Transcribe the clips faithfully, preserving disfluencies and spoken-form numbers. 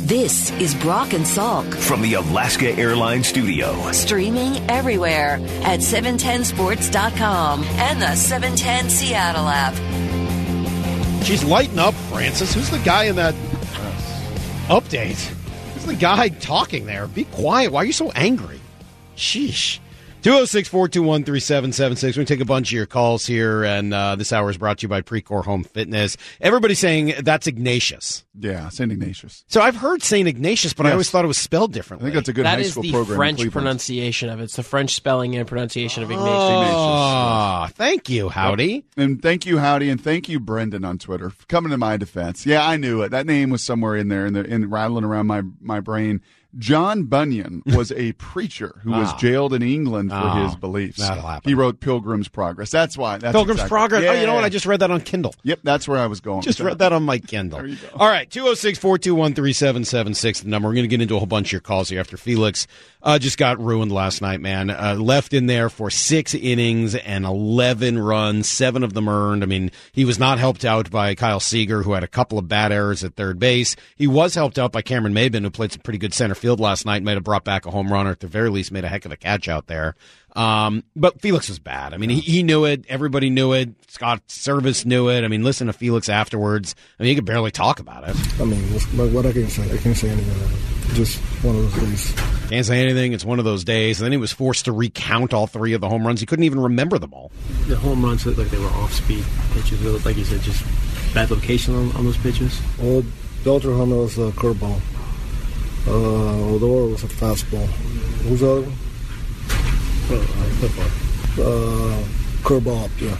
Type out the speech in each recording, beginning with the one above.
This is Brock and Salk from the Alaska Airlines studio. Streaming everywhere at seven ten sports dot com and the seven ten Seattle app. She's lighting up, Francis. Who's the guy in that update? Who's the guy talking there? Be quiet. Why are you so angry? Sheesh. two oh six, four two one, three seven seven six. We're going to take a bunch of your calls here, and uh, this hour is brought to you by Precor Home Fitness. Everybody's saying that's Ignatius. Yeah, Saint Ignatius. So I've heard Saint Ignatius, but yes. I always thought it was spelled differently. I think that's a good that high school That program. is the French pronunciation of it. It's the French spelling and pronunciation of Ignatius. Oh, Ignatius. Thank you, Howdy. Yep. And thank you, Howdy, and thank you, Brendan, on Twitter, for coming to my defense. Yeah, I knew it. That name was somewhere in there, in, the, in rattling around my, my brain. John Bunyan was a preacher who was oh. jailed in England for oh. his beliefs. That'll happen. He wrote Pilgrim's Progress. That's why. That's Pilgrim's exactly. Progress? Yeah, oh, you know yeah. what? I just read that on Kindle. Yep, that's where I was going. Just read that on my Kindle. There you go. All right, two oh six, four two one, three seven seven six, the number. We're going to get into a whole bunch of your calls here after Felix uh, just got ruined last night, man. Uh, left in there for six innings and eleven runs, seven of them earned. I mean, he was not helped out by Kyle Seager, who had a couple of bad errors at third base. He was helped out by Cameron Maybin, who played some pretty good center field last night, might have brought back a home run, or at the very least made a heck of a catch out there. Um, but Felix was bad. I mean, he, he knew it. Everybody knew it. Scott Service knew it. I mean, listen to Felix afterwards. I mean, he could barely talk about it. I mean, what, what I can say, I can't say anything. Just one of those days. Can't say anything. It's one of those days. And then he was forced to recount all three of the home runs. He couldn't even remember them all. The home runs looked like they were off-speed pitches. It looked like you said, just bad location on, on those pitches. Well, the other home run was a curveball. Uh, the other was a fastball. Who's the other one? Uh, uh, curveball up, yeah.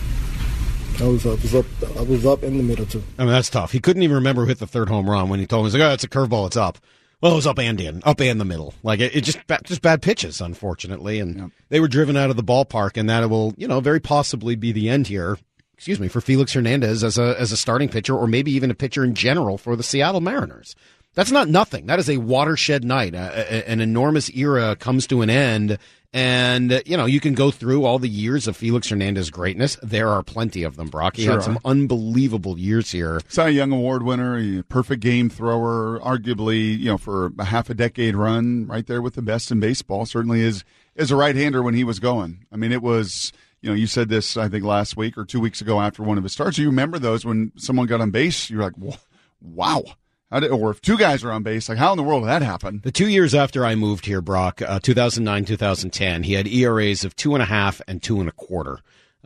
I was, I was up. I was up in the middle too. I mean, that's tough. He couldn't even remember who hit the third home run when he told me. He's like, "Oh, it's a curveball. It's up." Well, it was up and in, up and the middle. Like it, it just, just bad pitches, unfortunately, and yep. They were driven out of the ballpark, and that will, you know, very possibly be the end here. Excuse me, for Felix Hernandez as a as a starting pitcher, or maybe even a pitcher in general for the Seattle Mariners. That's not nothing. That is a watershed night. A, a, an enormous era comes to an end. And, you know, you can go through all the years of Felix Hernandez greatness. There are plenty of them, Brock. He sure had some are. unbelievable years here. Cy Young Award winner, a perfect game thrower, arguably, you know, for a half a decade run, right there with the best in baseball. Certainly is, is a right-hander when he was going. I mean, it was, you know, you said this, I think, last week or two weeks ago after one of his starts. You remember those when someone got on base, you're like, wow. How did, or if two guys are on base, like how in the world did that happen? The two years after I moved here, Brock, uh, two thousand nine, two thousand ten, he had E R As of two and a half and two and a quarter.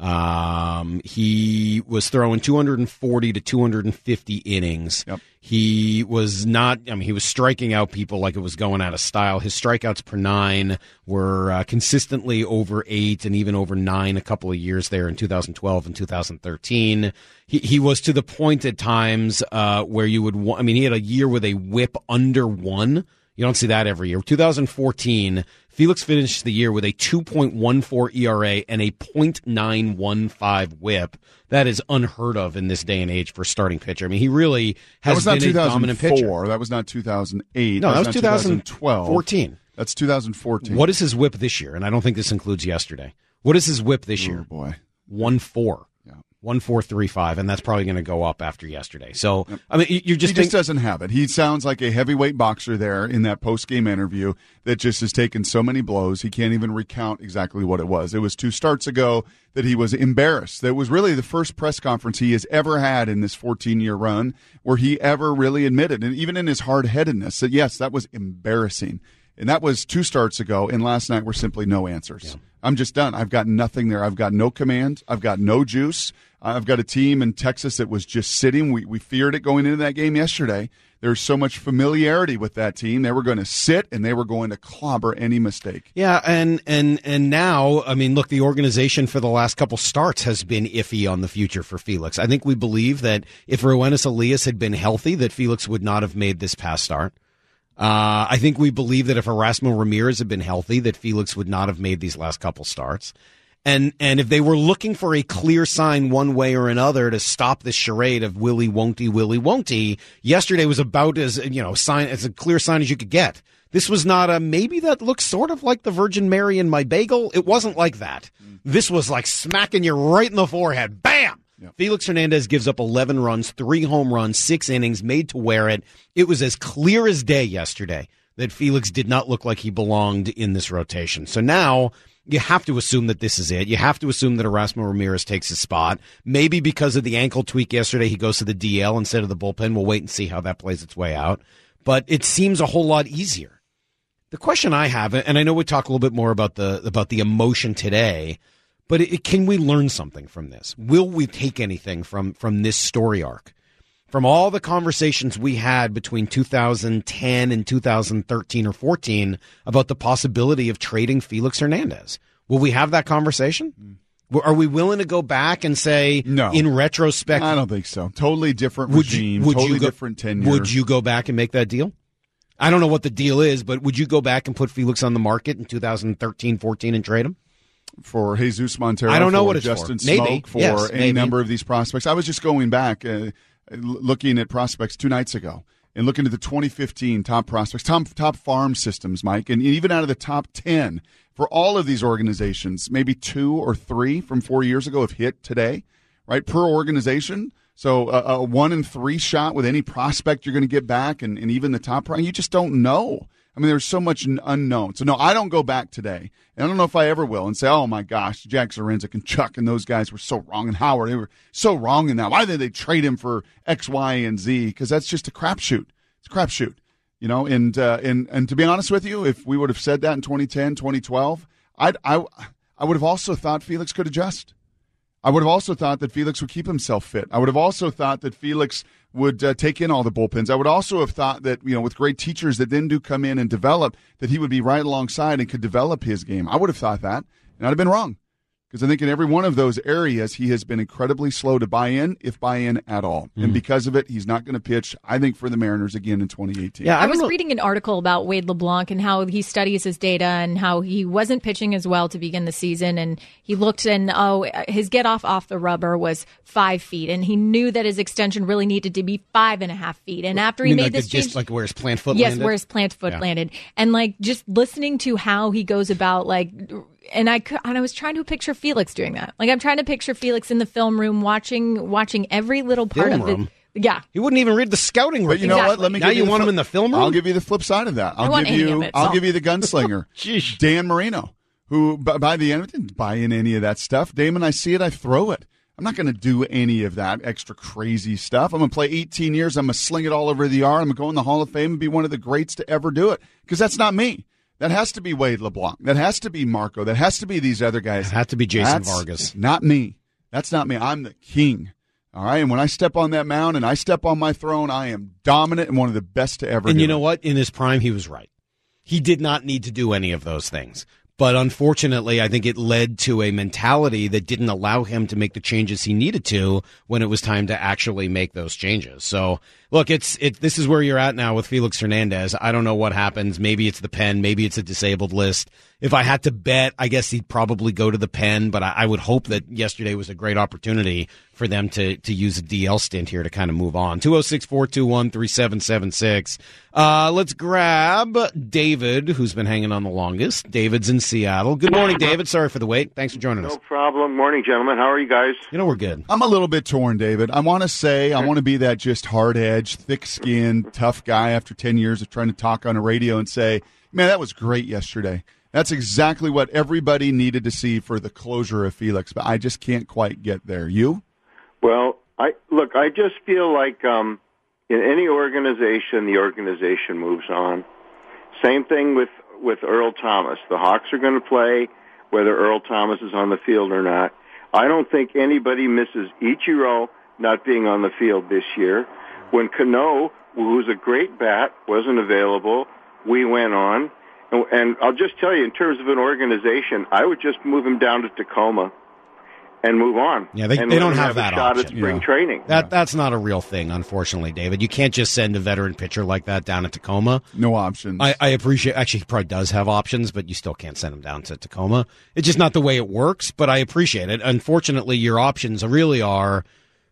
Um, he was throwing two hundred forty to two hundred fifty innings. Yep. He was not, I mean, he was striking out people like it was going out of style. His strikeouts per nine were uh, consistently over eight and even over nine a couple of years there in two thousand twelve and two thousand thirteen. He he was to the point at times uh, where you would, I mean, he had a year with a whip under one. You don't see that every year. two thousand fourteen, Felix finished the year with a two point one four E R A and a point nine one five whip. That is unheard of in this day and age for a starting pitcher. I mean, he really has been a dominant pitcher. That was not two thousand eight. No, that was, that was two thousand twelve. fourteen. That's two thousand fourteen. What is his whip this year? And I don't think this includes yesterday. What is his whip this oh, year? boy. one four. Yeah. one four three five, and that's probably going to go up after yesterday. So, yep. I mean, you just He think- just doesn't have it. He sounds like a heavyweight boxer there in that post-game interview that just has taken so many blows, he can't even recount exactly what it was. It was two starts ago that he was embarrassed. That was really the first press conference he has ever had in this fourteen-year run where he ever really admitted, and even in his hard-headedness, that, yes, that was embarrassing. And that was two starts ago, and last night were simply no answers. Yeah. I'm just done. I've got nothing there. I've got no command. I've got no juice. I've got a team in Texas that was just sitting. We we feared it going into that game yesterday. There's so much familiarity with that team. They were going to sit, and they were going to clobber any mistake. Yeah, and and and now, I mean, look, the organization for the last couple starts has been iffy on the future for Felix. I think we believe that if Roenis Elias had been healthy, that Felix would not have made this past start. Uh, I think we believe that if Erasmo Ramirez had been healthy, that Felix would not have made these last couple starts. And and if they were looking for a clear sign one way or another to stop this charade of Willie won't he, Willie won't he, yesterday was about as, you know, sign as a clear sign as you could get. This was not a maybe that looks sort of like the Virgin Mary in my bagel. It wasn't like that. This was like smacking you right in the forehead. Bam! Yep. Felix Hernandez gives up eleven runs, three home runs, six innings, made to wear it. It was as clear as day yesterday that Felix did not look like he belonged in this rotation. So now you have to assume that this is it. You have to assume that Erasmo Ramirez takes his spot. Maybe because of the ankle tweak yesterday, he goes to the D L instead of the bullpen. We'll wait and see how that plays its way out. But it seems a whole lot easier. The question I have, and I know we talk a little bit more about the about the emotion today, but it, can we learn something from this? Will we take anything from, from this story arc? From all the conversations we had between two thousand ten and two thousand thirteen or fourteen about the possibility of trading Felix Hernandez. Will we have that conversation? Mm. Are we willing to go back and say, no, in retrospect? I don't think so. Totally different would regime, you, would totally you go, different tenure. Would you go back and make that deal? I don't know what the deal is, but would you go back and put Felix on the market in two thousand thirteen fourteen and trade him? For Jesus Montero, I don't know for what it's Justin for. Maybe. Smoke, for yes, any maybe. number of these prospects. I was just going back, uh, looking at prospects two nights ago, and looking at the twenty fifteen top prospects, top top farm systems, Mike, and even out of the top ten for all of these organizations, maybe two or three from four years ago have hit today, right, per organization. So a, a one in three shot with any prospect you're going to get back, and, and even the top, you just don't know. I mean, there's so much unknown. So, no, I don't go back today. And I don't know if I ever will and say, oh, my gosh, Jack Zarenzek and Chuck and those guys were so wrong. And Howard, they were so wrong in that. Why did they trade him for X, Y, and Z? Because that's just a crapshoot. It's a crapshoot. You know, and, uh, and and to be honest with you, if we would have said that in twenty ten, twenty twelve, I'd, I, I would have also thought Felix could adjust. I would have also thought that Felix would keep himself fit. I would have also thought that Felix would uh, take in all the bullpens. I would also have thought that, you know, with great teachers that then do come in and develop, that he would be right alongside and could develop his game. I would have thought that, and I'd have been wrong. Because I think in every one of those areas, he has been incredibly slow to buy in, if buy in at all. Mm. And because of it, he's not going to pitch, I think, for the Mariners again in twenty eighteen. Yeah, I, I was know. reading an article about Wade LeBlanc and how he studies his data and how he wasn't pitching as well to begin the season. And he looked and, oh, his get off off the rubber was five feet. And he knew that his extension really needed to be five and a half feet. And after he you made like this the, change. Just like where his plant foot yes, landed? Yes, where his plant foot yeah. landed. And like just listening to how he goes about, like, and I could, and I was trying to picture Felix doing that. Like I'm trying to picture Felix in the film room watching watching every little part film of room. it. Yeah, he wouldn't even read the scouting report. But you know exactly. what? Let me now give you, you want flip, him in the film room. I'll give you the flip side of that. I'll I want give any you. of it, I'll so. give you the gunslinger, Dan Marino, who by the end didn't buy in any of that stuff. Damon, I see it, I throw it. I'm not going to do any of that extra crazy stuff. I'm going to play eighteen years. I'm going to sling it all over the yard. I'm going to go in the Hall of Fame and be one of the greats to ever do it. Because that's not me. That has to be Wade LeBlanc. That has to be Marco. That has to be these other guys. It has to be Jason That's Vargas. Not me. That's not me. I'm the king. All right. And when I step on that mound and I step on my throne, I am dominant and one of the best to ever do And you know it. what? In his prime, he was right. He did not need to do any of those things. But unfortunately, I think it led to a mentality that didn't allow him to make the changes he needed to when it was time to actually make those changes. So, look, it's it. This is where you're at now with Felix Hernandez. I don't know what happens. Maybe it's the pen. Maybe it's a disabled list. If I had to bet, I guess he'd probably go to the pen. But I, I would hope that yesterday was a great opportunity for them to to use a D L stint here to kind of move on. two oh six, four two one, three seven seven six. Uh, let's grab David, who's been hanging on the longest. David's in Seattle. Good morning, David. Sorry for the wait. Thanks for joining us. No problem. Morning, gentlemen. How are you guys? You know, we're good. I'm a little bit torn, David. I want to say I want to be that just hard-edged, thick-skinned, tough guy after ten years of trying to talk on a radio and say, man, that was great yesterday. That's exactly what everybody needed to see for the closure of Felix, but I just can't quite get there. You? Well, I look, I just feel like um, in any organization, the organization moves on. Same thing with, with Earl Thomas. The Hawks are going to play whether Earl Thomas is on the field or not. I don't think anybody misses Ichiro not being on the field this year. When Cano, who's a great bat, wasn't available, we went on. And, and I'll just tell you, in terms of an organization, I would just move him down to Tacoma and move on. Yeah, they, and they don't have, have that a shot option. at spring yeah. training. That That's not a real thing, unfortunately, David. You can't just send a veteran pitcher like that down to Tacoma. No options. I, I appreciate, actually, he probably does have options, but you still can't send him down to Tacoma. It's just not the way it works, but I appreciate it. Unfortunately, your options really are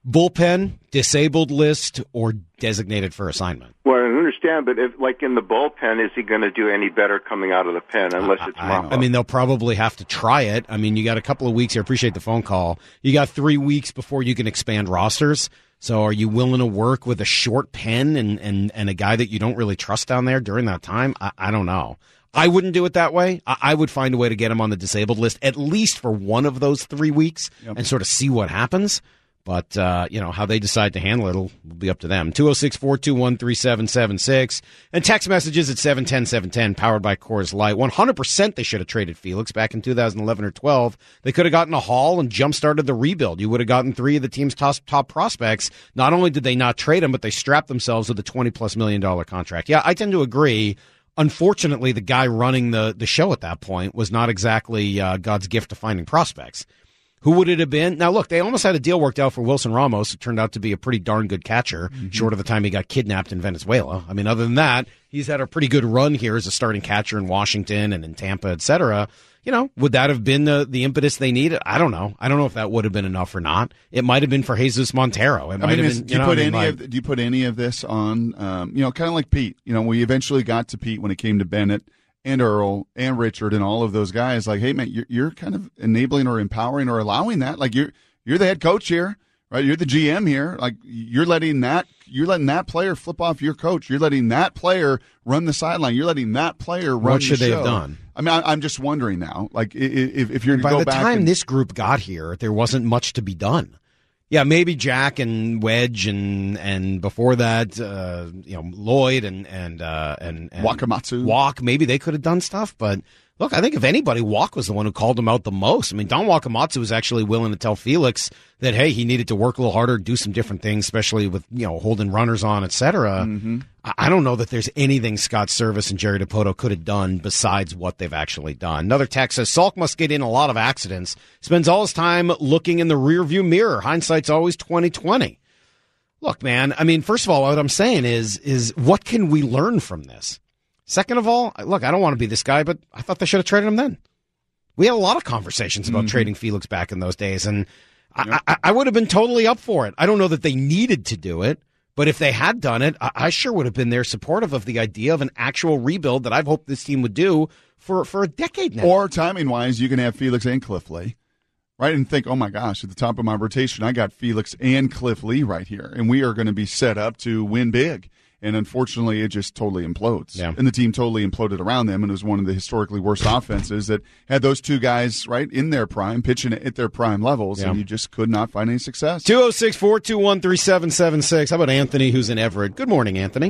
Bullpen, disabled list, or designated for assignment? Well, I understand, but if, like in the bullpen, is he going to do any better coming out of the pen unless it's I, Mamba? I mean, they'll probably have to try it. I mean, you got a couple of weeks here. Appreciate the phone call. You got three weeks before you can expand rosters. So are you willing to work with a short pen and, and, and a guy that you don't really trust down there during that time? I, I don't know. I wouldn't do it that way. I, I would find a way to get him on the disabled list, at least for one of those three weeks, yep. and sort of see what happens. But, uh, you know, how they decide to handle it will be up to them. two oh six, four two one, three seven seven six. And text messages at seven ten, seven ten, powered by Coors Light. one hundred percent they should have traded Felix back in two thousand eleven or twelve. They could have gotten a haul and jump-started the rebuild. You would have gotten three of the team's top, top prospects. Not only did they not trade him, but they strapped themselves with a twenty-plus million dollar contract. Yeah, I tend to agree. Unfortunately, the guy running the, the show at that point was not exactly uh, God's gift to finding prospects. Who would it have been? Now, look, they almost had a deal worked out for Wilson Ramos. It turned out to be a pretty darn good catcher, mm-hmm. short of the time he got kidnapped in Venezuela. I mean, other than that, he's had a pretty good run here as a starting catcher in Washington and in Tampa, et cetera. You know, would that have been the, the impetus they needed? I don't know. I don't know if that would have been enough or not. It might have been for Jesus Montero. It I might mean, have is, been. Do you, you know, put I mean, any like, of do you put any of this on? Um, you know, kind of like Pete. You know, we eventually got to Pete when it came to Bennett and Earl and Richard and all of those guys. Like, hey man, you're, you're kind of enabling or empowering or allowing that. Like you're you're the head coach here, right? You're the G M here. Like you're letting that you're letting that player flip off your coach. You're letting that player run the sideline. You're letting that player run. What should the they show. have done? I mean, I, I'm just wondering now. Like if if you're by go the back time and, this group got here, there wasn't much to be done. Yeah, maybe Jack and Wedge and and before that, uh, you know, Lloyd and and uh, and, and Wakamatsu, Walk. Maybe they could have done stuff, but look, I think if anybody, Walk was the one who called him out the most. I mean, Don Wakamatsu was actually willing to tell Felix that hey, he needed to work a little harder, do some different things, especially with you know holding runners on, et cetera. Mm-hmm. I don't know that there's anything Scott Service and Jerry Dipoto could have done besides what they've actually done. Another text says, Salk must get in a lot of accidents. Spends all his time looking in the rearview mirror. Hindsight's always twenty twenty. Look, man, I mean, first of all, what I'm saying is, is what can we learn from this? Second of all, look, I don't want to be this guy, but I thought they should have traded him then. We had a lot of conversations about mm-hmm. trading Felix back in those days, and yep. I, I, I would have been totally up for it. I don't know that they needed to do it. But if they had done it, I sure would have been there supportive of the idea of an actual rebuild that I've hoped this team would do for, for a decade now. Or timing-wise, you can have Felix and Cliff Lee, right? And think, oh, my gosh, at the top of my rotation, I got Felix and Cliff Lee right here, and we are going to be set up to win big. And unfortunately, it just totally implodes. Yeah. And the team totally imploded around them, and it was one of the historically worst offenses that had those two guys right in their prime, pitching at their prime levels, yeah. and you just could not find any success. two oh six, four two one, three seven seven six. How about Anthony, who's in Everett? Good morning, Anthony.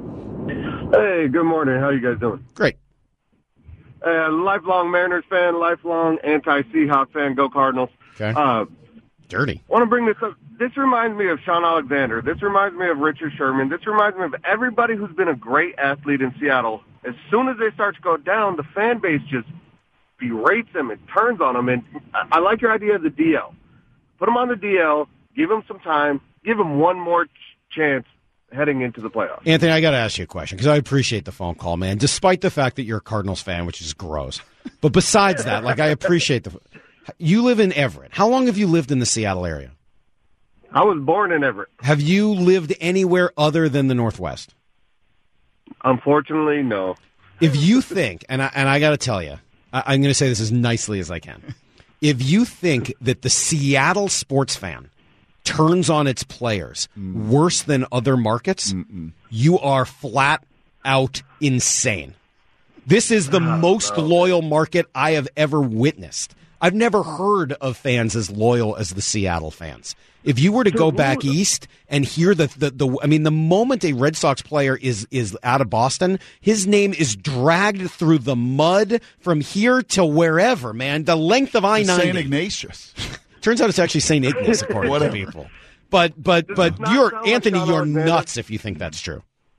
Hey, good morning. How you guys doing? Great. Uh, lifelong Mariners fan, lifelong anti-Seahawks fan. Go Cardinals. Okay. Uh, Dirty. I want to bring this up. This reminds me of Sean Alexander. This reminds me of Richard Sherman. This reminds me of everybody who's been a great athlete in Seattle. As soon as they start to go down, the fan base just berates them and turns on them. And I, I like your idea of the D L. Put them on the D L, give them some time, give them one more ch- chance heading into the playoffs. Anthony, I got to ask you a question because I appreciate the phone call, man, despite the fact that you're a Cardinals fan, which is gross. But besides that, like I appreciate the – you live in Everett. How long have you lived in the Seattle area? I was born in Everett. Have you lived anywhere other than the Northwest? Unfortunately, no. If you think, and I, and I got to tell you, I, I'm going to say this as nicely as I can. If you think that the Seattle sports fan turns on its players mm. worse than other markets, Mm-mm. you are flat out insane. This is the oh, most no. loyal market I have ever witnessed. I've never heard of fans as loyal as the Seattle fans. If you were to go back east and hear the, the, the I mean, the moment a Red Sox player is, is out of Boston, his name is dragged through the mud from here to wherever, man. The length of I ninety. Saint Ignatius. Turns out it's actually Saint Ignace, according to people. But, but, but you're, Anthony, like you're nuts if you think that's true.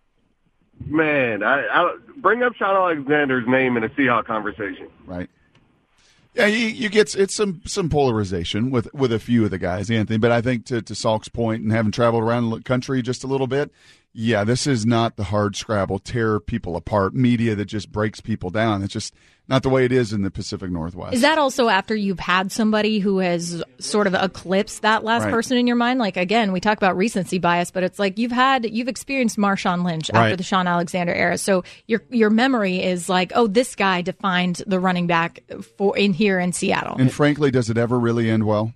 Man, I, I bring up Sean Alexander's name in a Seahawks conversation. Right. Yeah, you, you get it's some some polarization with, with a few of the guys, Anthony. But I think to to Salk's point and having traveled around the country just a little bit, yeah, this is not the hard scrabble, tear people apart media that just breaks people down. It's just not the way it is in the Pacific Northwest. Is that also after you've had somebody who has sort of eclipsed that last Right. person in your mind? Like, again, we talk about recency bias, but it's like you've had, you've experienced Marshawn Lynch Right. after the Sean Alexander era. So your your memory is like, oh, this guy defined the running back for in here in Seattle. And frankly, does it ever really end well?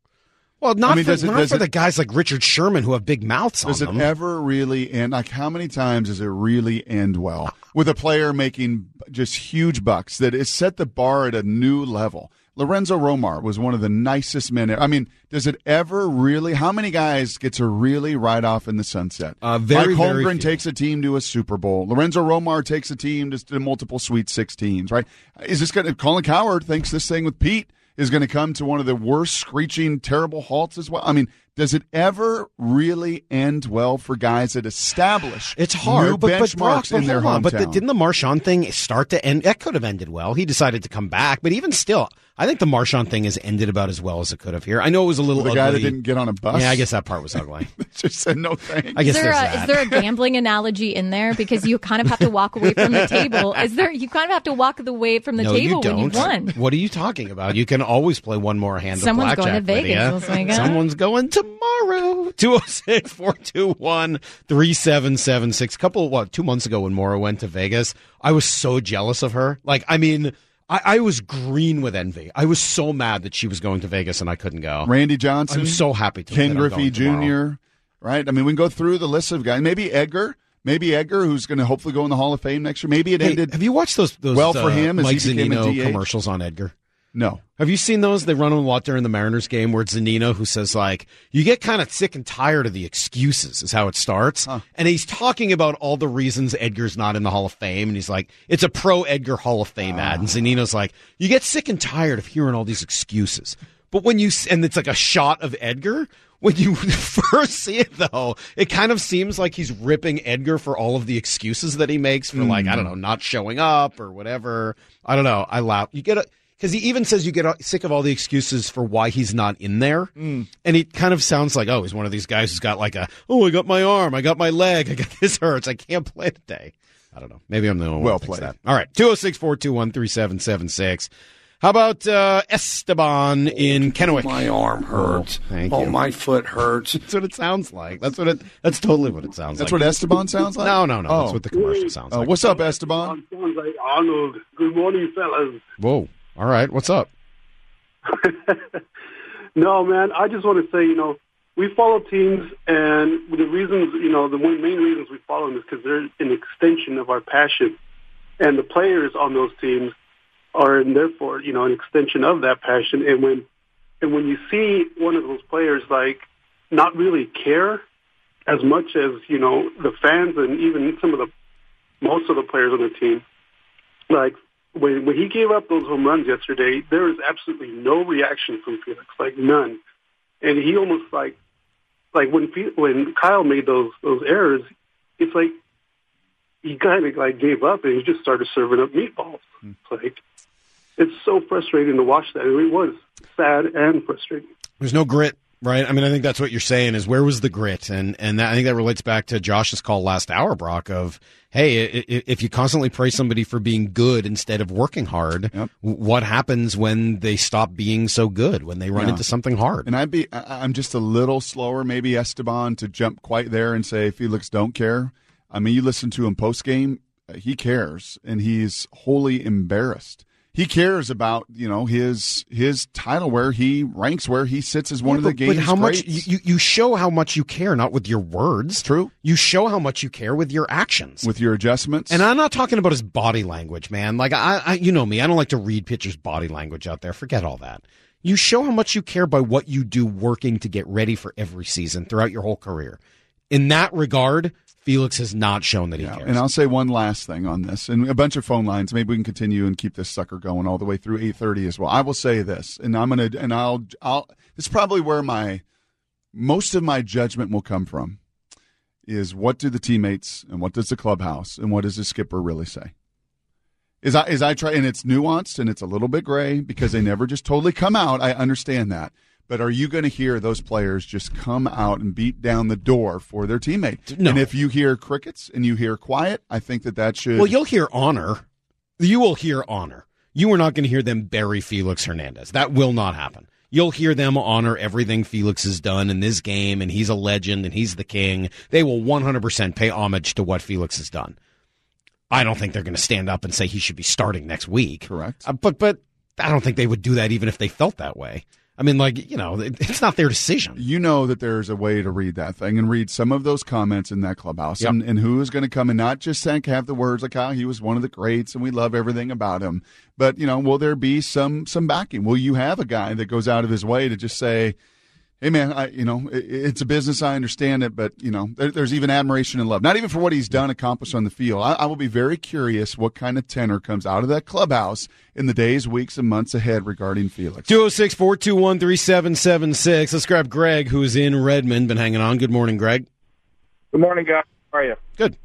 Well, not I mean, for, does it- not does for it- the guys like Richard Sherman who have big mouths Does on it them. ever really end? Like, how many times does it really end well with a player making just huge bucks that has set the bar at a new level? Lorenzo Romar was one of the nicest men. I mean, does it ever really? How many guys get to really ride off in the sunset? Uh, very, Mike very Holmgren few. takes a team to a Super Bowl. Lorenzo Romar takes a team to, to multiple Sweet sixteens, right? Is this going to? Colin Cowherd thinks this thing with Pete is going to come to one of the worst screeching, terrible halts as well. I mean, does it ever really end well for guys that establish It's hard, new but, but Brock, benchmarks but in their hold on. hometown? But the, didn't the Marshawn thing start to end? That could have ended well. He decided to come back, but even still, I think the Marshawn thing has ended about as well as it could have here. I know it was a little the ugly. guy that didn't get on a bus? Yeah, I guess that part was ugly. Just said no thanks. I guess Is there, there's a, that. is there a gambling analogy in there? Because you kind of have to walk away from the table. Is there? You kind of have to walk away from the no, table you don't. when you've won. What are you talking about? You can always play one more hand Someone's of going to blackjack with Vegas ya. this weekend. Someone's going tomorrow. two oh six, four two one, three seven seven six. Couple, what, two months ago when Maura went to Vegas, I was so jealous of her. Like, I mean, I, I was green with envy. I was so mad that she was going to Vegas and I couldn't go. Randy Johnson. I'm so happy to Ken that I'm Griffey going tomorrow. Junior Right? I mean, we can go through the list of guys. Maybe Edgar. Maybe Edgar, who's going to hopefully go in the Hall of Fame next year. Maybe it Hey, ended have you watched those, those well for uh, him as Mike he became a Zunino D H? commercials on Edgar? No. Have you seen those? They run them a lot during the Mariners game where it's Zunino who says, like, you get kind of sick and tired of the excuses is how it starts. Huh. And he's talking about all the reasons Edgar's not in the Hall of Fame. And he's like, it's a pro Edgar Hall of Fame ad. And Zunino's like, you get sick and tired of hearing all these excuses. But when you, and it's like a shot of Edgar. When you first see it, though, it kind of seems like he's ripping Edgar for all of the excuses that he makes for, like, I don't know, not showing up or whatever. I don't know. I laugh. You get a, because he even says you get sick of all the excuses for why he's not in there. Mm. And it kind of sounds like, oh, he's one of these guys who's got like a, oh, I got my arm, I got my leg, I got this hurts, I can't play today. I don't know. Maybe I'm the only one Well who thinks played. that. All right. two oh six, four two one, three seven seven six. How about uh, Esteban in Kennewick? My arm hurts. Oh, thank oh you. my foot hurts. That's what it sounds like. That's what it. That's totally what it sounds That's like. what Esteban sounds like? No, no, no. Oh. That's what the commercial sounds Uh, like. what's up, Esteban? Sounds like Arnold. Good morning, fellas. Whoa. All right. What's up? No, man, I just want to say, you know, we follow teams, and the reasons, you know, the one main reasons we follow them is because they're an extension of our passion. And the players on those teams are, and therefore, you know, an extension of that passion. And when, and when you see one of those players, like, not really care as much as, you know, the fans and even some of the, most of the players on the team, like, when when he gave up those home runs yesterday, there was absolutely no reaction from Felix, like none. And he almost like, like when when Kyle made those those errors, it's like he kind of like gave up and he just started serving up meatballs. Mm. It's like it's so frustrating to watch that. It was sad and frustrating. There's no grit, right? I mean, I think that's what you're saying is where was the grit? And and that, I think that relates back to Josh's call last hour, Brock, of, hey, if you constantly praise somebody for being good instead of working hard, yep. what happens when they stop being so good, when they run yeah. into something hard? And I'd be, I'm just a little slower, maybe, Esteban, to jump quite there and say Felix don't care. I mean, you listen to him post-game, he cares, and he's wholly embarrassed. He cares about, you know, his his title, where he ranks, where he sits as one yeah, of the but, game's but how greats. much you, you show how much you care, not with your words. True. You show how much you care with your actions, with your adjustments. And I'm not talking about his body language, man. Like I, I you know me, I don't like to read pitchers' body language out there. Forget all that. You show how much you care by what you do, working to get ready for every season throughout your whole career. In that regard, Felix has not shown that he yeah, cares. And I'll say one last thing on this, and a bunch of phone lines. Maybe we can continue and keep this sucker going all the way through eight thirty as well. I will say this, and I'm gonna, and I'll, I'll. This is probably where my most of my judgment will come from. Is what do the teammates and what does the clubhouse and what does the skipper really say? Is I is I try, and it's nuanced and it's a little bit gray because they never just totally come out. I understand that. But are you going to hear those players just come out and beat down the door for their teammate? No. And if you hear crickets and you hear quiet, I think that that should. Well, you'll hear honor. You will hear honor. You are not going to hear them bury Felix Hernandez. That will not happen. You'll hear them honor everything Felix has done in this game, and he's a legend, and he's the king. They will one hundred percent pay homage to what Felix has done. I don't think they're going to stand up and say he should be starting next week. Correct. Uh, but but I don't think they would do that even if they felt that way. I mean, like, you know, it's not their decision. You know that there's a way to read that thing and read some of those comments in that clubhouse, Yep. and, and who is going to come and not just think, have the words like how he was one of the greats and we love everything about him. But, you know, will there be some some backing? Will you have a guy that goes out of his way to just say, hey, man, I, you know, it, it's a business. I understand it. But, you know, there, there's even admiration and love, not even for what he's done, accomplished on the field. I, I will be very curious what kind of tenor comes out of that clubhouse in the days, weeks, and months ahead regarding Felix. two oh six, four two one, three seven seven six. Let's grab Greg, who's in Redmond. Been hanging on. Good morning, Greg. Good morning, guys. How are you? Good.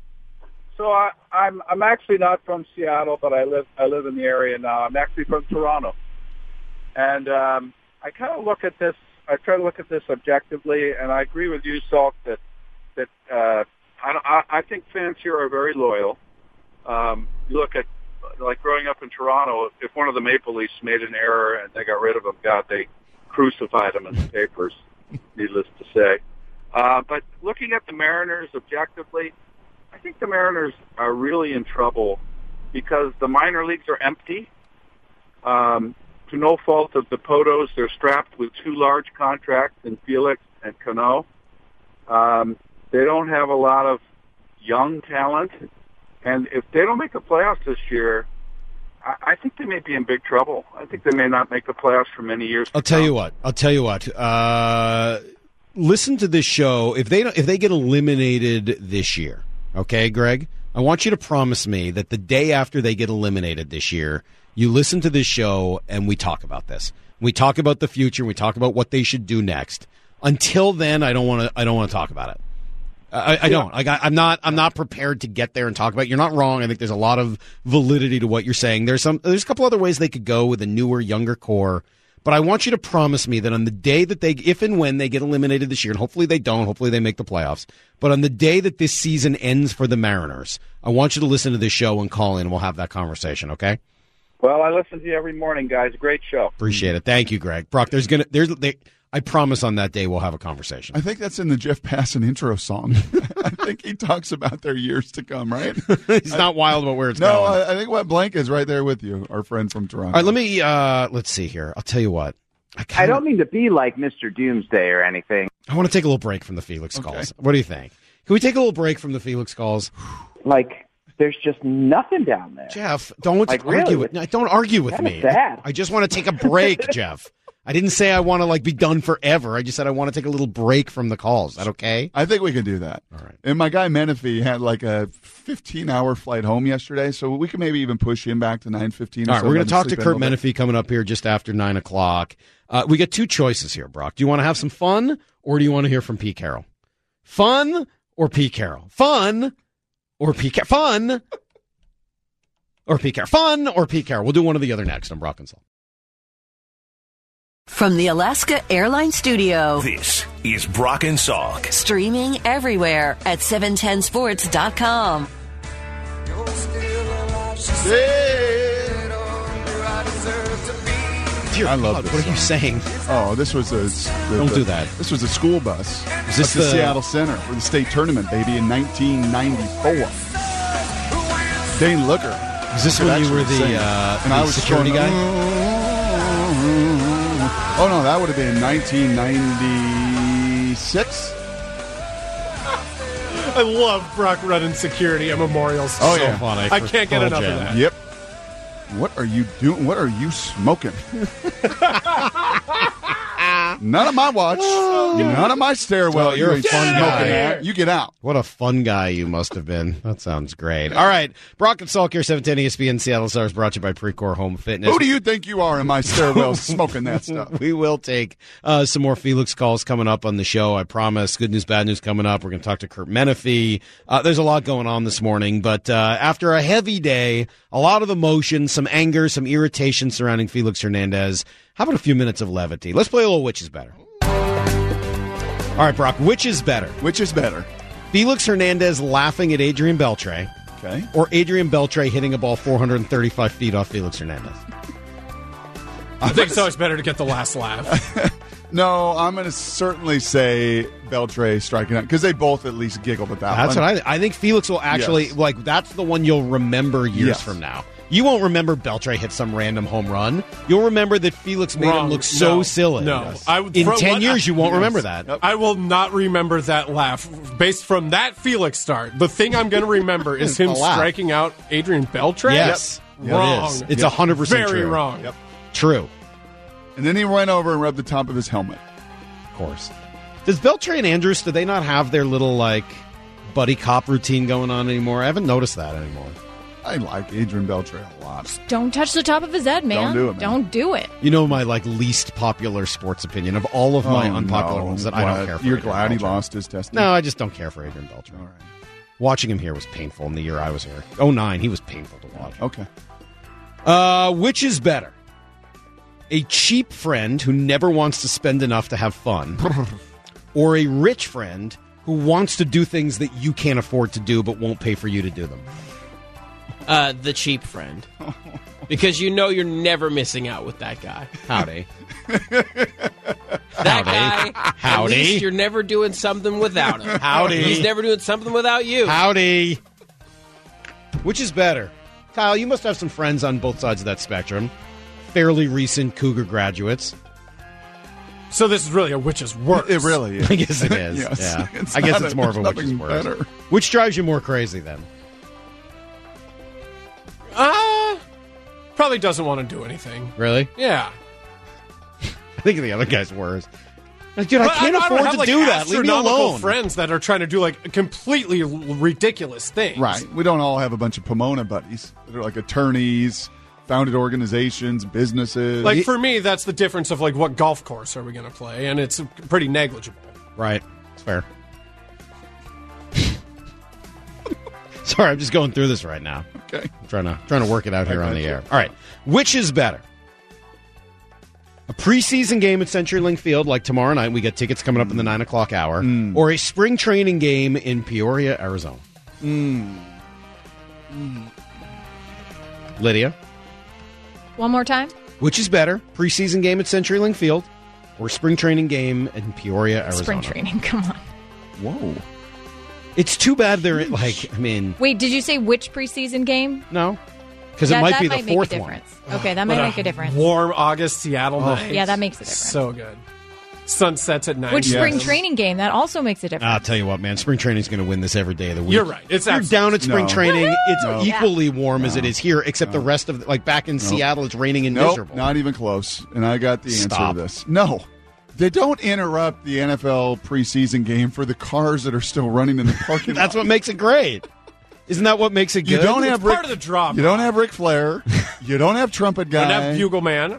So I, I'm I'm actually not from Seattle, but I live I live in the area now. I'm actually from Toronto, and um, I kind of look at this. I try to look at this objectively, and I agree with you, Salk, that that uh, I, I think fans here are very loyal. Um, you look at like growing up in Toronto. If one of the Maple Leafs made an error and they got rid of him, God, they crucified him in the papers. Needless to say, uh, but looking at the Mariners objectively, I think the Mariners are really in trouble because the minor leagues are empty. Um, to no fault of the Potos, they're strapped with two large contracts in Felix and Cano. Um, they don't have a lot of young talent. And if they don't make the playoffs this year, I, I think they may be in big trouble. I think they may not make the playoffs for many years. I'll tell you what. I'll tell you what. Uh, listen to this show. If they don't, if they get eliminated this year, okay, Greg, I want you to promise me that the day after they get eliminated this year, you listen to this show and we talk about this. We talk about the future. We talk about what they should do next. Until then, I don't want to. I don't want to talk about it. I, I don't. Like, I, I'm not. I'm not prepared to get there and talk about it. You're not wrong. I think there's a lot of validity to what you're saying. There's some. There's a couple other ways they could go with a newer, younger core. But I want you to promise me that on the day that they, if and when they get eliminated this year, and hopefully they don't, hopefully they make the playoffs, but on the day that this season ends for the Mariners, I want you to listen to this show and call in, and we'll have that conversation. Okay? Well, I listen to you every morning, guys. Great show. Appreciate it. Thank you, Greg. Brock, there's gonna there's they, I promise on that day we'll have a conversation. I think that's in the Jeff Passan intro song. I think he talks about their years to come, right? He's not wild about where it's no, going. No, I, I think Wet Blank is right there with you, our friend from Toronto. All right, let me, uh, let's see here. I'll tell you what. I, kinda, I don't mean to be like Mister Doomsday or anything. I want to take a little break from the Felix okay. calls. What do you think? Can we take a little break from the Felix calls? Like, there's just nothing down there. Jeff, don't like, argue really? with Don't argue with me. Sad. I just want to take a break, Jeff. I didn't say I want to like be done forever. I just said I want to take a little break from the calls. Is that okay? I think we can do that. All right. And my guy Menifee had like a fifteen-hour flight home yesterday, so we can maybe even push him back to nine fifteen. All right, so we're going to talk to Kurt Menifee coming up here just after nine o'clock. Uh, we got two choices here, Brock. Do you want to have some fun, or do you want to hear from Pete Carroll? Fun or Pete Carroll? Fun or Pete Carroll? Fun or Pete Carroll? Fun or Pete Carroll? We'll do one or the other next on Brock and Salk. From the Alaska Airlines Studio, this is Brock and Salk. Streaming everywhere at seven ten sports dot com. Dear I love God, this what song. are you saying? Oh, this was a... The, Don't the, do that. This was a school bus. Is this the, the Seattle Center for the state tournament, baby, in nineteen ninety-four. Dane Looker. Is this when you were the, uh, and the I was security going, guy? Oh, no, that would have been nineteen ninety-six. I love Brock running security at memorials. Oh, so yeah. funny. I can't get enough Jam. of that. Yep. What are you doing? What are you smoking? None of my watch. None of my stairwell. Oh, you're you a fun guy. At. You get out. What a fun guy you must have been. That sounds great. All right. Brock and Salk here, seven ten E S P N Seattle Stars, brought to you by Precor Home Fitness. Who do you think you are in my stairwell smoking that stuff? We will take uh, some more Felix calls coming up on the show, I promise. Good news, bad news coming up. We're going to talk to Kurt Menifee. Uh, there's a lot going on this morning, but uh, after a heavy day, a lot of emotion, some anger, some irritation surrounding Felix Hernandez, How about a few minutes of levity? Let's play a little which is better. All right, Brock, which is better? Which is better? Felix Hernandez laughing at Adrian Beltre. Okay. Or Adrian Beltre hitting a ball four hundred thirty-five feet off Felix Hernandez. I think it's always better to get the last laugh. No, I'm going to certainly say Beltre striking out because they both at least giggled at that That's one. what I I think Felix will actually, Yes. like, that's the one you'll remember years Yes. from now. You won't remember Beltre hit some random home run. You'll remember that Felix made Wrong. him look so No. silly. No. Yes. I, In from ten what- years, you won't Yes. remember that. I will not remember that laugh. Based from that Felix start, the thing I'm going to remember is him The laugh. striking out Adrian Beltre? Yes. Yep. Yeah, it Wrong. is. It's one hundred percent Very true. wrong. Yep. True. And then he went over and rubbed the top of his helmet. Of course. Does Beltre and Andrews, do they not have their little, like, buddy cop routine going on anymore? I haven't noticed that anymore. I like Adrian Beltre a lot. Don't touch the top of his head, man. Don't do it, man. Don't do it. You know my, like, least popular sports opinion of all of my Oh, unpopular no. ones that I What? don't care for. You're Adrian glad he Beltre. lost his testing? No, I just don't care for Adrian Beltre. All right. Watching him here was painful in the year I was here. oh nine, he was painful to watch. Okay. Uh, which is better? A cheap friend who never wants to spend enough to have fun, or a rich friend who wants to do things that you can't afford to do but won't pay for you to do them? Uh, the cheap friend. Because you know you're never missing out with that guy. Howdy. That guy, Howdy. at least you're never doing something without him. Howdy. He's never doing something without you. Howdy. Which is better? Kyle, you must have some friends on both sides of that spectrum. Fairly recent Cougar graduates. So this is really a which is worse. It really is. I guess it is. Yes. Yeah. It's I guess not it's a- more of a it's which is nothing worse. better. Which drives you more crazy then? Uh, probably doesn't want to do anything. Really? Yeah. I think the other guy's worse. Like, dude, I But can't don't afford have, to like, do that. Leave me astronomical alone. friends that are trying to do like completely l- ridiculous things. Right. We don't all have a bunch of Pomona buddies that are like attorneys, founded organizations, businesses. Like for me, that's the difference of like what golf course are we going to play, and it's pretty negligible. Right. It's fair. Sorry, I'm just going through this right now. Okay. I'm trying to trying to work it out here I on the got you. air. All right. Which is better? A preseason game at CenturyLink Field, like tomorrow night, we get tickets coming up in the nine o'clock hour, Mm. or a spring training game in Peoria, Arizona. Mm. Lydia, One more time. which is better? Preseason game at CenturyLink Field, or spring training game in Peoria, Arizona? Spring training. Come on. Whoa. It's too bad they're like. I mean, Wait, did you say which preseason game? no, because it That- might that be the might make a fourth one. difference. Okay, that might But make a difference. Warm August Seattle Oh. night. Yeah, that makes a difference. So good. Sunsets at night. Which spring Yes. training game? That also makes a difference. I'll tell you what, man. Spring training's going to win this every day of the week. You're right. It's You're absolute- down at spring No. training. It's No. equally warm as it is here, except the rest of the, like back in Seattle, it's raining and Nope, miserable. not even close. And I got the answer Stop. to this. No. They don't interrupt the N F L preseason game for the cars that are still running in the parking lot. That's what makes it great. Isn't that what makes it good? You don't It's have Rick, part of the draw. You don't have Ric Flair. You don't have trumpet guy. Don't have Bugle Man.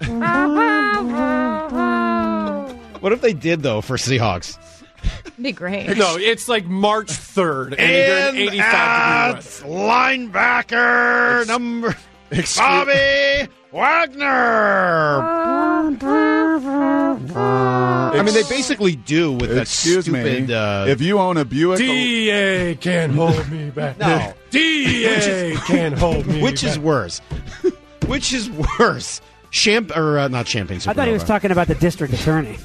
What if they did though for Seahawks? It'd be great. No, it's like March third, and, you're in eighty-five degree weather. linebacker number Bobby Wagner. I mean, they basically do with that Excuse stupid. me. Uh, if you own a Buick, D A can't hold me back. No. D A can't hold me which back. is worse? Which is worse? Champ or uh, not Champagne Supernova? I thought he was talking about the district attorney.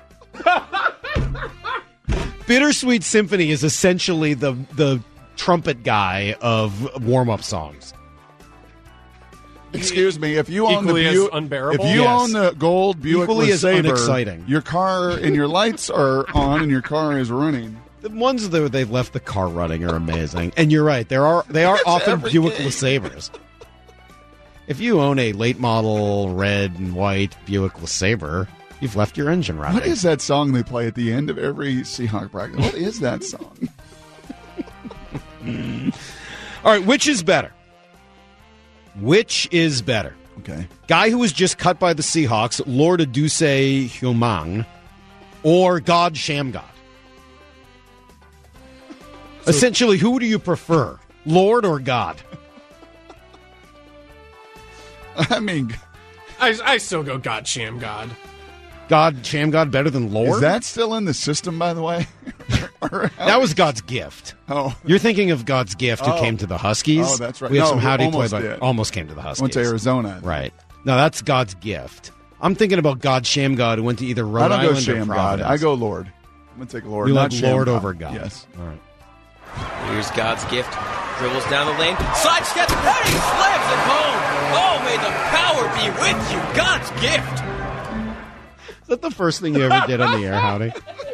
Bittersweet Symphony is essentially the the trumpet guy of warm up songs. excuse me, if you own the Equally as Buick, unbearable? if you Yes. own the gold Buick Equally as LeSabre, unexciting. your car and your lights are on and your car is running. The ones that they've left the car running are amazing, and you're right. There are they are It's often every Buick game. LeSabres. If you own a late model red and white Buick LeSabre, you've left your engine running. What is that song they play at the end of every Seahawk practice? What is that song? All right, which is better? Which is better? Okay. Guy who was just cut by the Seahawks, Lord Aduse Humang, or God Shamgod? Essentially, who do you prefer, Lord or God? I mean, I, I still go God, Sham God. God, Sham God better than Lord? Is that still in the system, by the way? That was God's gift. Oh. You're thinking of God's gift who Oh. came to the Huskies. Oh, that's right. We have No, some who Howdy play almost by did. almost came to the Huskies. Went to Arizona. Right. No, that's God's gift. I'm thinking about God, Sham God, who went to either Rhode I don't Island go or Sham God. Providence. I go Lord. I'm going to take Lord. You not like Sham Lord God. over God. Yes. All right. Here's God's gift. Dribbles down the lane. Sidesteps. Hey, slams it home. Oh, may the power be with you. God's gift. Is that the first thing you ever did on the air, Howdy?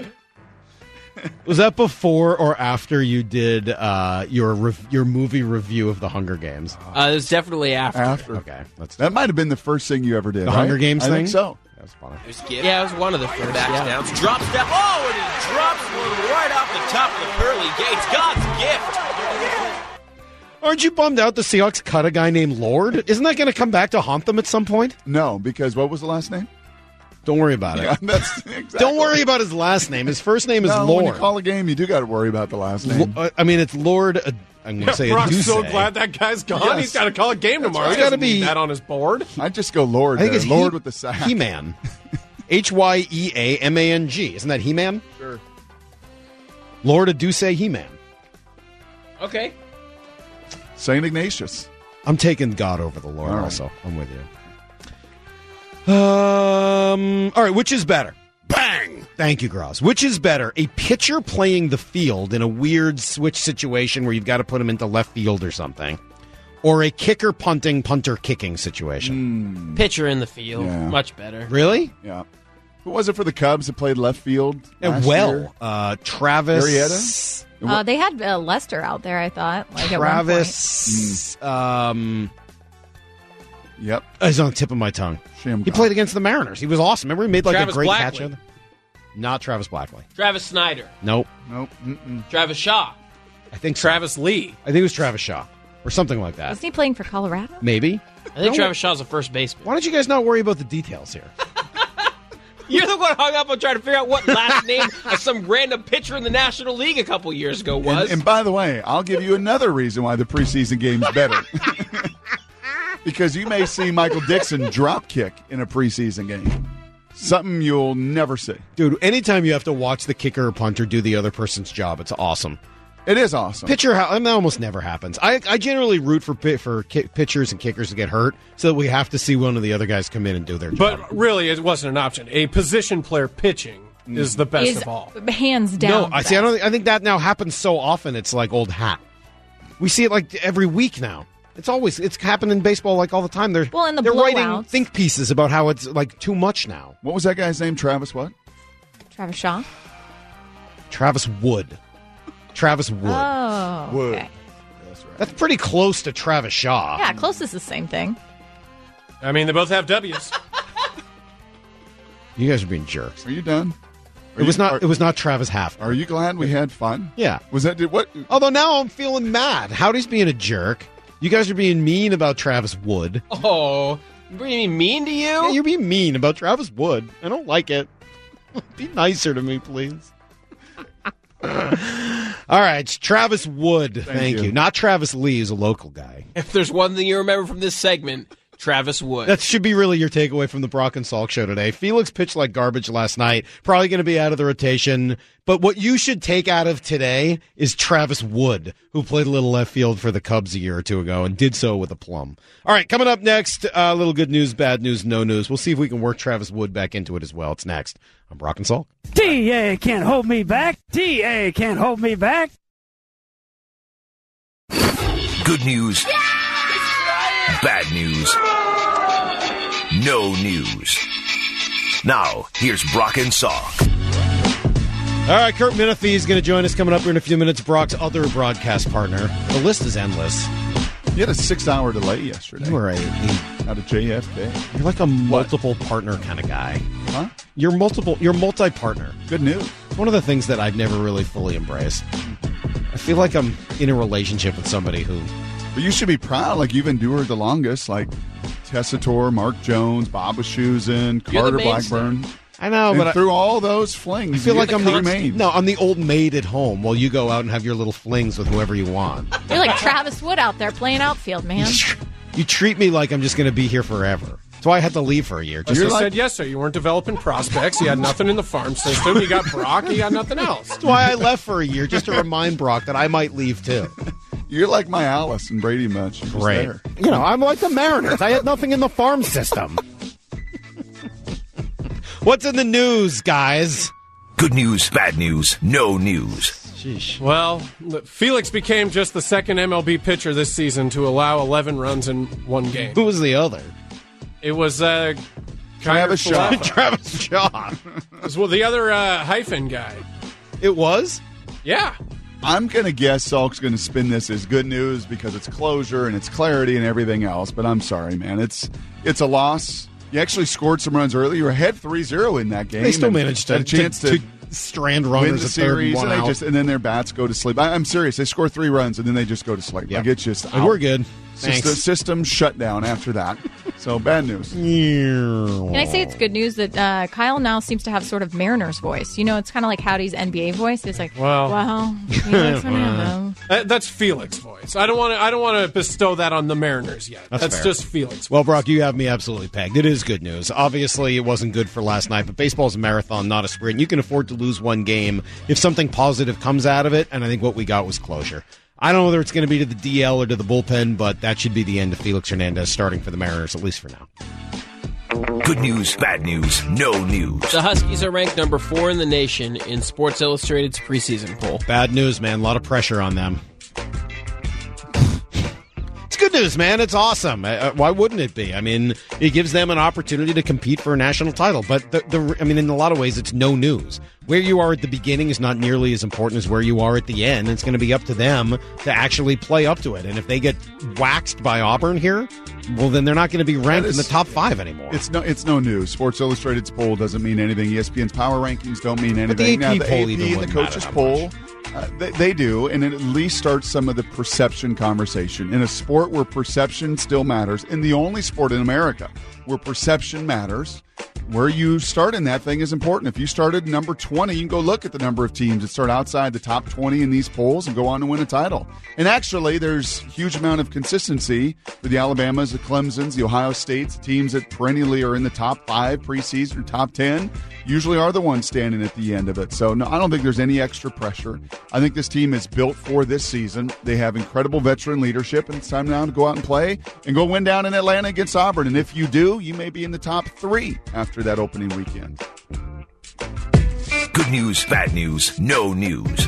Was that before or after you did uh, your rev- your movie review of the Hunger Games? Uh, it was definitely after. After. Okay. That's That might have been the first thing you ever did. The right? Hunger Games I thing? think so. That was funny. There's gift. Yeah, it was one of the first. Backs Yeah. down. Drop step. Oh, and he drops one right off the top of the pearly gates. God's gift. Aren't you bummed out the Seahawks cut a guy named Lord? Isn't that going to come back to haunt them at some point? No, because what was the last name? Don't worry about it. Yeah, that's exactly. Don't worry about his last name. His first name is No, Lord. when you call a game, you do got to worry about the last name. Lo- uh, I mean, it's Lord. Uh, I'm going to say Brock's Aduse. so glad that guy's gone. Yes. He's got to call a game tomorrow. right. He's got to It's gotta be be- that on his board. I just go Lord. I think there. it's Lord he- with the sack. He-Man. H Y E A M A N G. Isn't that He-Man? Sure. Lord Aduse He-Man. Okay. Saint Ignatius. I'm taking God over the Lord All right. also. I'm with you. Um. All right, which is better? Bang! Thank you, Gross. Which is better? A pitcher playing the field in a weird switch situation where you've got to put him into left field or something, or a kicker punting, punter kicking situation? Pitcher in the field. Yeah. Much better. Really? Yeah. Who was it for the Cubs that played left field? And last well, year? uh, Travis. Arrieta? Uh, they had uh, Lester out there, I thought. Like Travis. Um. Yep. He's on the tip of my tongue. Sham He God. played against the Mariners. He was awesome. Remember, he made like Travis a great Blackley. catch. of- Not Travis Blackley. Travis Snyder. Nope. Nope. Mm-mm. Travis Shaw. I think so. Travis Lee. I think it was Travis Shaw or something like that. Wasn't he playing for Colorado? Maybe. I think No. Travis Shaw's a first baseman. Why don't you guys not worry about the details here? You're the one hung up on trying to figure out what last name of some random pitcher in the National League a couple years ago was. And, and by the way, I'll give you another reason why the preseason game's better. Because you may see Michael Dixon drop kick in a preseason game. Something you'll never see. Dude, anytime you have to watch the kicker or punter do the other person's job, it's awesome. It is awesome. Pitcher, I mean, that almost never happens. I, I generally root for pi- for ki- pitchers and kickers to get hurt, so that we have to see one of the other guys come in and do their job. But really, it wasn't an option. A position player pitching is the best Is of all. hands down. no, the I see. I best. don't. I think that now happens so often. It's like old hat. We see it like every week now. It's always it's happened in baseball like all the time. They're Well, in the they're writing blowouts. think pieces about how it's like too much now. What was that guy's name? Travis what? Travis Shaw. Travis Wood. Travis Wood. Oh, Wood. okay. That's right. That's pretty close to Travis Shaw. Yeah, close is the same thing. I mean, they both have W's. You guys are being jerks. Are you done? Are It was you- not. Are, It was not Travis Half. are you glad we had fun? Yeah. Was that did what? Although now I'm feeling mad. Howdy's being a jerk. You guys are being mean about Travis Wood. Oh, you being mean to you? Yeah, you're being mean about Travis Wood. I don't like it. Be nicer to me, please. All right, it's Travis Wood. Thank, you. you. Not Travis Lee, who's a local guy. If there's one thing you remember from this segment, Travis Wood. That should be really your takeaway from the Brock and Salk show today. Felix pitched like garbage last night. Probably going to be out of the rotation. But what you should take out of today is Travis Wood, who played a little left field for the Cubs a year or two ago and did so with a plum. All right, coming up next, a uh, little good news, bad news, no news. We'll see if we can work Travis Wood back into it as well. It's next. I'm Brock and Salk. D A can't hold me back. D A can't hold me back. Good news. Bad news. No news. Now, here's Brock and Salk. All right, Kurt Menefee is going to join us coming up here in a few minutes, Brock's other broadcast partner. The list is endless. You had a six-hour delay yesterday. You were a, out of J F K. You're like a multiple partner kind of guy. Huh? You're multiple. You're multi-partner. Good news. It's one of the things that I've never really fully embraced. I feel like I'm in a relationship with somebody who. But you should be proud. Like you've endured the longest. Like Tessitore, Mark Jones, Bob Wischusen, Carter Blackburn. I know, and but through I, all those flings, I feel like I'm the remain. no. I'm the old maid at home while you go out and have your little flings with whoever you want. You're like Travis Wood out there playing outfield, man. You treat me like I'm just going to be here forever. That's why I had to leave for a year. As Just you like- said yes, sir. You weren't developing prospects. You had nothing in the farm system. You got Brock. You got nothing else. That's why I left for a year, just to remind Brock that I might leave too. You're like my Alice and Brady Bunch. You're just Right. there. You know, I'm like the Mariners. I had nothing in the farm system. What's in the news, guys? Good news, bad news, no news. Sheesh. Well, Felix became just the second M L B pitcher this season to allow eleven runs in one game. Who was the other? It was uh, Travis Kiner Shaw. Falefa. Travis Shaw. It was well, the other uh, hyphen guy. It was? Yeah. I'm going to guess Salk's going to spin this as good news because it's closure and it's clarity and everything else. But I'm sorry, man. It's it's a loss. You actually scored some runs early. You were ahead three zero in that game. They still and managed to, had a chance to, to, to strand win runners the at third and series, one and, they out. just, and then their bats go to sleep. I, I'm serious. They score three runs, and then they just go to sleep. Yep. Like, it's just Like, out. we're good. It's just Thanks. the system shut down after that. So, bad news. Can I say it's good news that uh, Kyle now seems to have sort of Mariners voice? You know, it's kind of like Howdy's N B A voice. It's like, Well. well, Felix Hernando. That, that's Felix voice. I don't want to. I don't want to bestow that on the Mariners yet. That's That's, fair. just Felix. Well, Brock, you have me absolutely pegged. It is good news. Obviously, it wasn't good for last night, but baseball's a marathon, not a sprint. You can afford to lose one game if something positive comes out of it, and I think what we got was closure. I don't know whether it's going to be to the D L or to the bullpen, but that should be the end of Felix Hernandez starting for the Mariners, at least for now. Good news, bad news, no news. The Huskies are ranked number four in the nation in Sports Illustrated's preseason poll. Bad news, man. A lot of pressure on them. It's good news, man. It's awesome. Uh, why wouldn't it be? I mean, it gives them an opportunity to compete for a national title. But the, the, I mean, in a lot of ways, it's no news. Where you are at the beginning is not nearly as important as where you are at the end. It's going to be up to them to actually play up to it. And if they get waxed by Auburn here, well, then they're not going to be ranked is- in the top five anymore. It's no, it's no news. Sports Illustrated's poll doesn't mean anything. E S P N's power rankings don't mean anything. But the A P now, the poll A P even and the wouldn't coaches matter that poll, uh, they, they do, and it at least starts some of the perception conversation. In a sport where perception still matters, in the only sport in America where perception matters, where you start in that thing is important. If you started number twenty, you can go look at the number of teams that start outside the top twenty in these polls and go on to win a title. And actually, there's a huge amount of consistency for the Alabamas, the Clemsons, the Ohio States, teams that perennially are in the top five preseason or top ten, usually are the ones standing at the end of it. So no, I don't think there's any extra pressure. I think this team is built for this season. They have incredible veteran leadership, and it's time now to go out and play and go win down in Atlanta against Auburn. And if you do, you may be in the top three after that opening weekend. Good news, bad news, no news.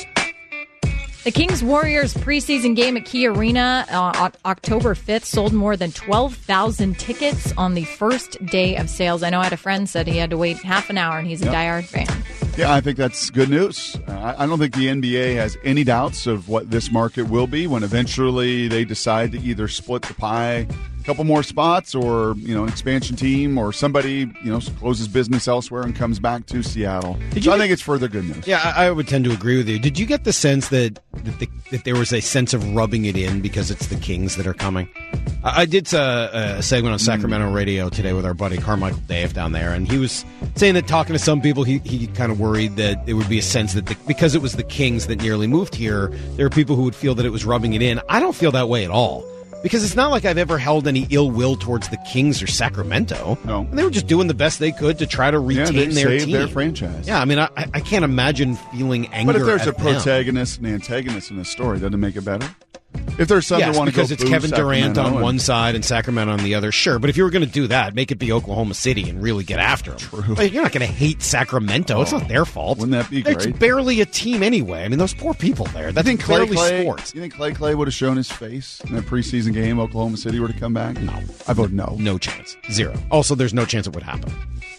The Kings Warriors preseason game at Key Arena uh, o- October fifth sold more than twelve thousand tickets on the first day of sales. I know I had a friend said he had to wait half an hour, and he's a Yep. diehard fan. Yeah, I think that's good news. Uh, I I don't think the N B A has any doubts of what this market will be when eventually they decide to either split the pie, a couple more spots, or you know, an expansion team, or somebody you know closes business elsewhere and comes back to Seattle. Did So you I think it's further good news. Yeah, I, I would tend to agree with you. Did you get the sense that that, the, that there was a sense of rubbing it in because it's the Kings that are coming? I, I did a, a segment on Sacramento radio today with our buddy Carmichael Dave down there, and he was saying that talking to some people, he, he kind of worried that there would be a sense that the, because it was the Kings that nearly moved here, there are people who would feel that it was rubbing it in. I don't feel that way at all. Because it's not like I've ever held any ill will towards the Kings or Sacramento. No. And they were just doing the best they could to try to Yeah, retain they their saved team. their franchise. Yeah, I mean, I, I can't imagine feeling anger. But if there's at a them. protagonist and antagonist in a story, doesn't it make it better? If there's some yes, that want to go because it's boo Kevin Durant Sacramento on and- one side and Sacramento on the other, sure. But if you were going to do that, make it be Oklahoma City and really get after them. True. Like, you're not going to hate Sacramento. It's not their fault. Wouldn't that be It's great? barely a team anyway. I mean, those poor people there. That's you think Clay barely Clay, sports. You think Clay Clay would have shown his face in that preseason game? Oklahoma City were to come back? No, I vote no. No chance. Zero. Also, there's no chance it would happen.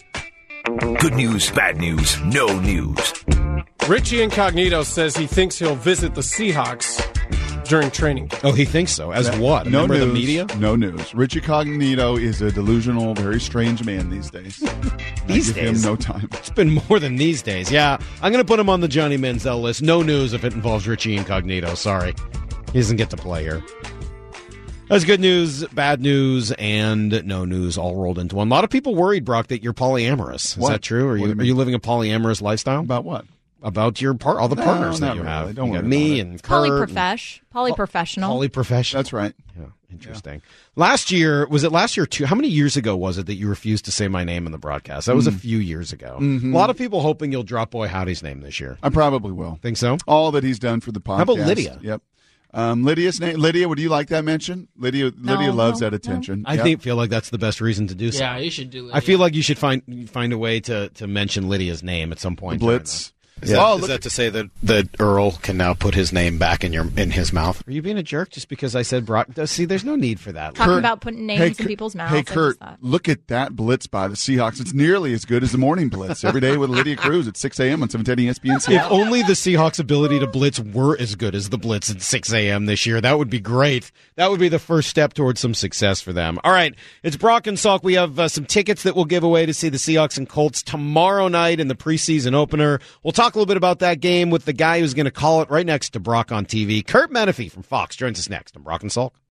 Good news, bad news, no news. Richie Incognito says he thinks he'll visit the Seahawks during training camp. Oh, he thinks so. As That- what? A no member news, of the media? No news. Richie Cognito is a delusional, very strange man these days. These I give days? him no time. It's been more than these days. Yeah, I'm going to put him on the Johnny Manziel list. No news if it involves Richie Incognito. Sorry. He doesn't get to play here. That's good news, bad news, and no news all rolled into one. A lot of people worried, Brock, that you're polyamorous. Is What? that true? Are What do you, you are mean? you living a polyamorous lifestyle? About what? About your part, all the No, partners that not you really. have. Don't you got worry me about it. and Kurt. Polyprofesh, polyprofessional. Polyprofessional. That's right. Yeah. Interesting. Last year, was it last year too? How many years ago was it that you refused to say my name in the broadcast? That was Mm. a few years ago. Mhm. A lot of people hoping you'll drop Boy Howdy's name this year. I probably will. Think so? All that he's done for the podcast. How about Lydia? Yep. Um, Lydia's name. Lydia, would you like that mention? Lydia. Lydia loves no, that attention. I Yep. think feel like that's the best reason to do so. Yeah, you should do Lydia. I feel like you should find find a way to, to mention Lydia's name at some point. The Blitz. Is, Yeah. that, Oh, is look that to say that, that Earl can now put his name back in your in his mouth? Are you being a jerk just because I said Brock? See, there's no need for that. Talking about putting names Hey, in Kurt- people's mouths. Hey, I just Kurt, thought- look at that blitz by the Seahawks. It's nearly as good as the morning blitz every day with Lydia Cruz at six a.m. on seven ten E S P N If Seattle. only the Seahawks' ability to blitz were as good as the blitz at six a.m. this year. That would be great. That would be the first step towards some success for them. All right, it's Brock and Salk. We have uh, some tickets that we'll give away to see the Seahawks and Colts tomorrow night in the preseason opener. We'll talk a little bit about that game with the guy who's going to call it right next to Brock on T V. Kurt Menefee from Fox joins us next on Brock and Salk.